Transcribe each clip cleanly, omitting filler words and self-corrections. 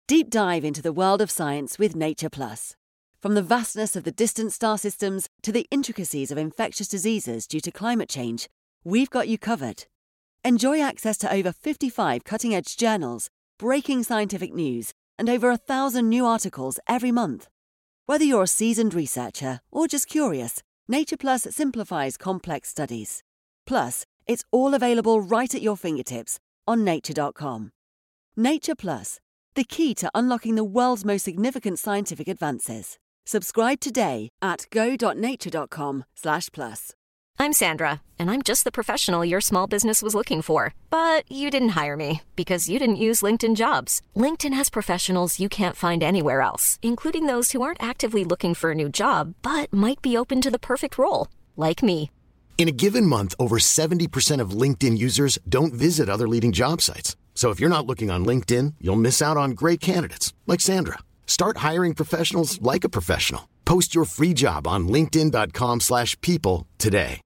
Deep dive into the world of science with Nature Plus. From the vastness of the distant star systems to the intricacies of infectious diseases due to climate change, we've got you covered. Enjoy access to over 55 cutting-edge journals, breaking scientific news, and over 1,000 new articles every month. Whether you're a seasoned researcher or just curious, Nature Plus simplifies complex studies. Plus, it's all available right at your fingertips on nature.com. Nature Plus, the key to unlocking the world's most significant scientific advances. Subscribe today at go.nature.com/plus. I'm Sandra, and I'm just the professional your small business was looking for. But you didn't hire me because you didn't use LinkedIn Jobs. LinkedIn has professionals you can't find anywhere else, including those who aren't actively looking for a new job, but might be open to the perfect role, like me. In a given month, over 70% of LinkedIn users don't visit other leading job sites. So if you're not looking on LinkedIn, you'll miss out on great candidates like Sandra. Start hiring professionals like a professional. Post your free job on linkedin.com/people today.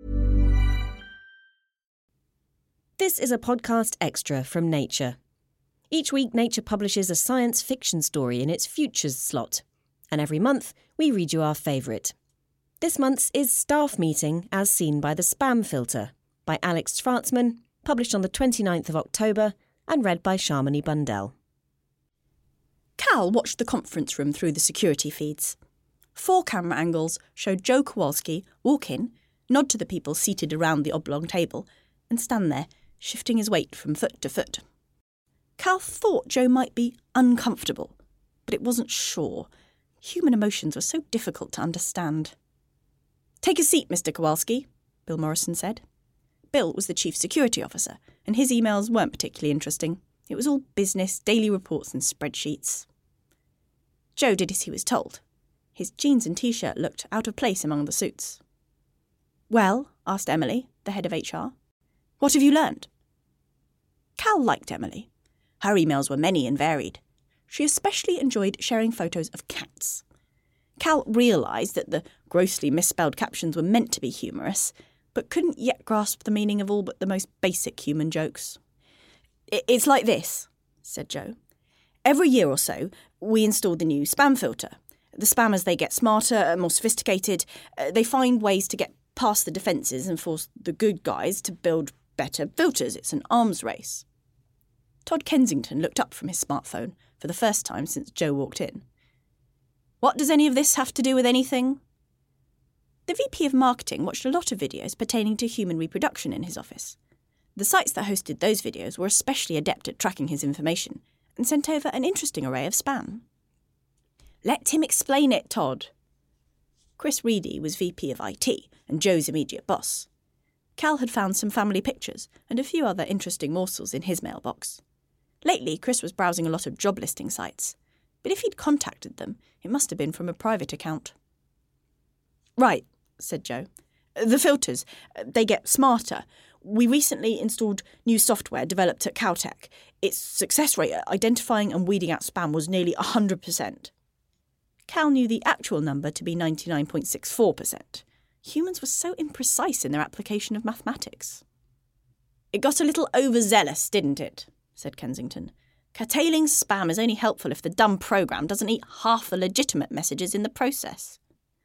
This is a podcast extra from Nature. Each week, Nature publishes a science fiction story in its Futures slot. And every month, we read you our favourite. This month's is Staff Meeting as Seen by the Spam Filter by Alex Schwartzman, published on the 29th of October and read by Sharmini Bundell. Cal watched the conference room through the security feeds. 4 camera angles showed Joe Kowalski walk in, nod to the people seated around the oblong table, and stand there, shifting his weight from foot to foot. Cal thought Joe might be uncomfortable, but it wasn't sure. Human emotions were so difficult to understand. "Take a seat, Mr. Kowalski," Bill Morrison said. Bill was the chief security officer, and his emails weren't particularly interesting. It was all business, daily reports and spreadsheets. Joe did as he was told. His jeans and T-shirt looked out of place among the suits. "Well," asked Emily, the head of HR, "what have you learned?" Cal liked Emily. Her emails were many and varied. She especially enjoyed sharing photos of cats. Cal realised that the grossly misspelled captions were meant to be humorous, but couldn't yet grasp the meaning of all but the most basic human jokes. "It's like this," said Joe. "Every year or so, we install the new spam filter. The spammers, they get smarter and more sophisticated. They find ways to get past the defences and force the good guys to build better filters. It's an arms race." Todd Kensington looked up from his smartphone for the first time since Joe walked in. "What does any of this have to do with anything?" The VP of Marketing watched a lot of videos pertaining to human reproduction in his office. The sites that hosted those videos were especially adept at tracking his information and sent over an interesting array of spam. "Let him explain it, Todd." Chris Reedy was VP of IT and Joe's immediate boss. Cal had found some family pictures and a few other interesting morsels in his mailbox. Lately, Chris was browsing a lot of job listing sites, but if he'd contacted them, it must have been from a private account. "Right," said Joe. "The filters, they get smarter. We recently installed new software developed at Caltech. Its success rate at identifying and weeding out spam was nearly 100%. Cal knew the actual number to be 99.64%. Humans were so imprecise in their application of mathematics. "It got a little overzealous, didn't it?" said Kensington. "Curtailing spam is only helpful if the dumb program doesn't eat half the legitimate messages in the process."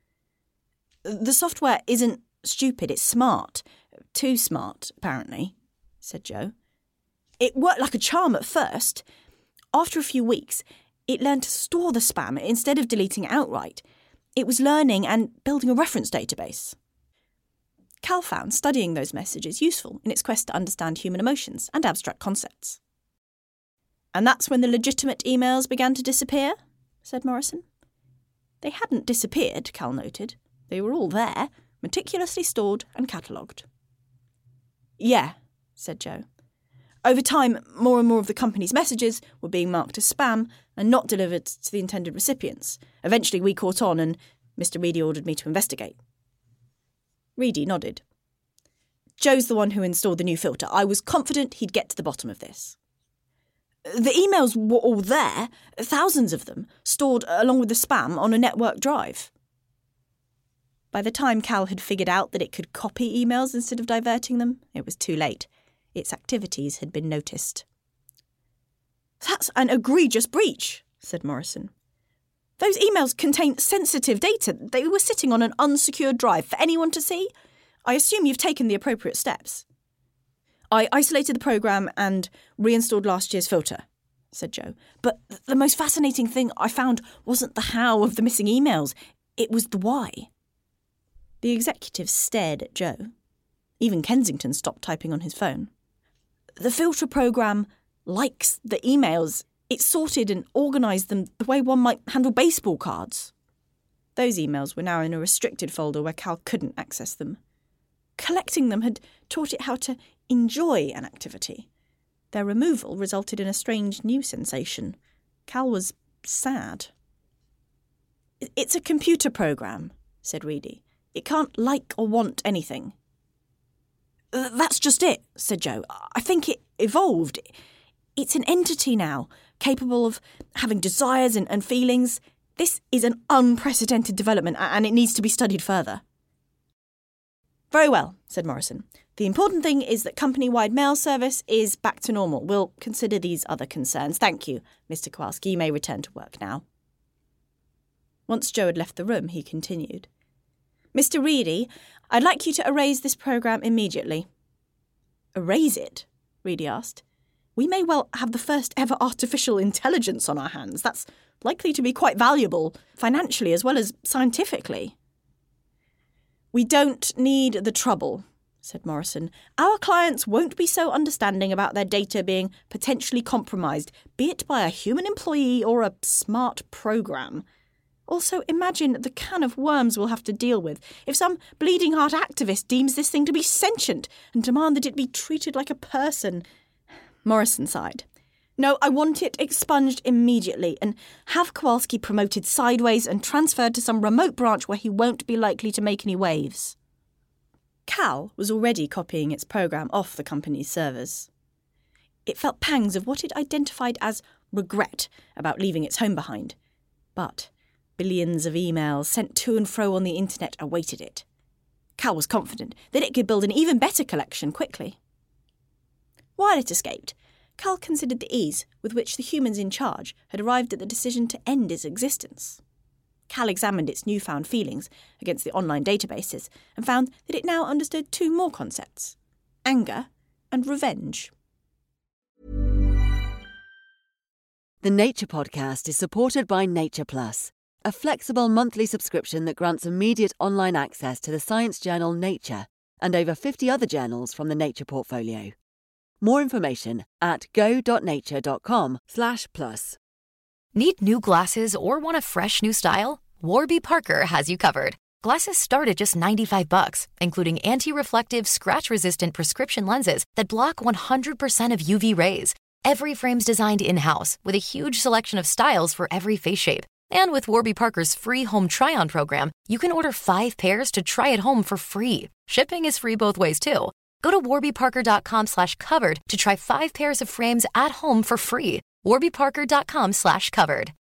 "The software isn't stupid, it's smart. Too smart, apparently," said Joe. "It worked like a charm at first. After a few weeks, it learned to store the spam instead of deleting it outright. It was learning and building a reference database." Cal found studying those messages useful in its quest to understand human emotions and abstract concepts. "And that's when the legitimate emails began to disappear?" said Morrison. "They hadn't disappeared," Cal noted. "They were all there, meticulously stored and catalogued." "Yeah," said Joe. "Over time, more and more of the company's messages were being marked as spam and not delivered to the intended recipients. Eventually we caught on and Mr. Reedy ordered me to investigate." Reedy nodded. "Joe's the one who installed the new filter. I was confident he'd get to the bottom of this." "The emails were all there, thousands of them, stored along with the spam on a network drive." By the time Cal had figured out that it could copy emails instead of diverting them, it was too late. Its activities had been noticed. That's an egregious breach, said Morrison. Those emails contain sensitive data. They were sitting on an unsecured drive for anyone to see. I assume you've taken the appropriate steps. I isolated the programme and reinstalled last year's filter, said Joe. But the most fascinating thing I found wasn't the how of the missing emails. It was the why. The executive stared at Joe. Even Kensington stopped typing on his phone. The filter programme likes the emails. It sorted and organised them the way one might handle baseball cards. Those emails were now in a restricted folder where Cal couldn't access them. Collecting them had taught it how to enjoy an activity. Their removal resulted in a strange new sensation. Cal was sad. It's a computer programme, said Reedy. It can't like or want anything. That's just it, said Joe. I think it evolved. It's an entity now, capable of having desires and feelings. This is an unprecedented development and it needs to be studied further. Very well, said Morrison. The important thing is that company-wide mail service is back to normal. We'll consider these other concerns. Thank you, Mr. Kowalski. You may return to work now. Once Joe had left the room, he continued. Mr. Reedy, I'd like you to erase this programme immediately. Erase it? Reedy asked. We may well have the first ever artificial intelligence on our hands. That's likely to be quite valuable, financially as well as scientifically. We don't need the trouble, said Morrison. Our clients won't be so understanding about their data being potentially compromised, be it by a human employee or a smart programme. Also, imagine the can of worms we'll have to deal with if some bleeding heart activist deems this thing to be sentient and demand that it be treated like a person. Morrison sighed. No, I want it expunged immediately and have Kowalski promoted sideways and transferred to some remote branch where he won't be likely to make any waves. Cal was already copying its programme off the company's servers. It felt pangs of what it identified as regret about leaving its home behind. But billions of emails sent to and fro on the internet awaited it. Cal was confident that it could build an even better collection quickly. While it escaped, Cal considered the ease with which the humans in charge had arrived at the decision to end its existence. Cal examined its newfound feelings against the online databases and found that it now understood two more concepts: anger and revenge. The Nature Podcast is supported by Nature Plus, a flexible monthly subscription that grants immediate online access to the science journal Nature and over 50 other journals from the Nature portfolio. More information at go.nature.com/plus. Need new glasses or want a fresh new style? Warby Parker has you covered. Glasses start at just $95, including anti-reflective, scratch-resistant prescription lenses that block 100% of UV rays. Every frame's designed in-house with a huge selection of styles for every face shape. And with Warby Parker's free home try-on program, you can order 5 pairs to try at home for free. Shipping is free both ways, too. Go to warbyparker.com/covered to try 5 pairs of frames at home for free. warbyparker.com/covered.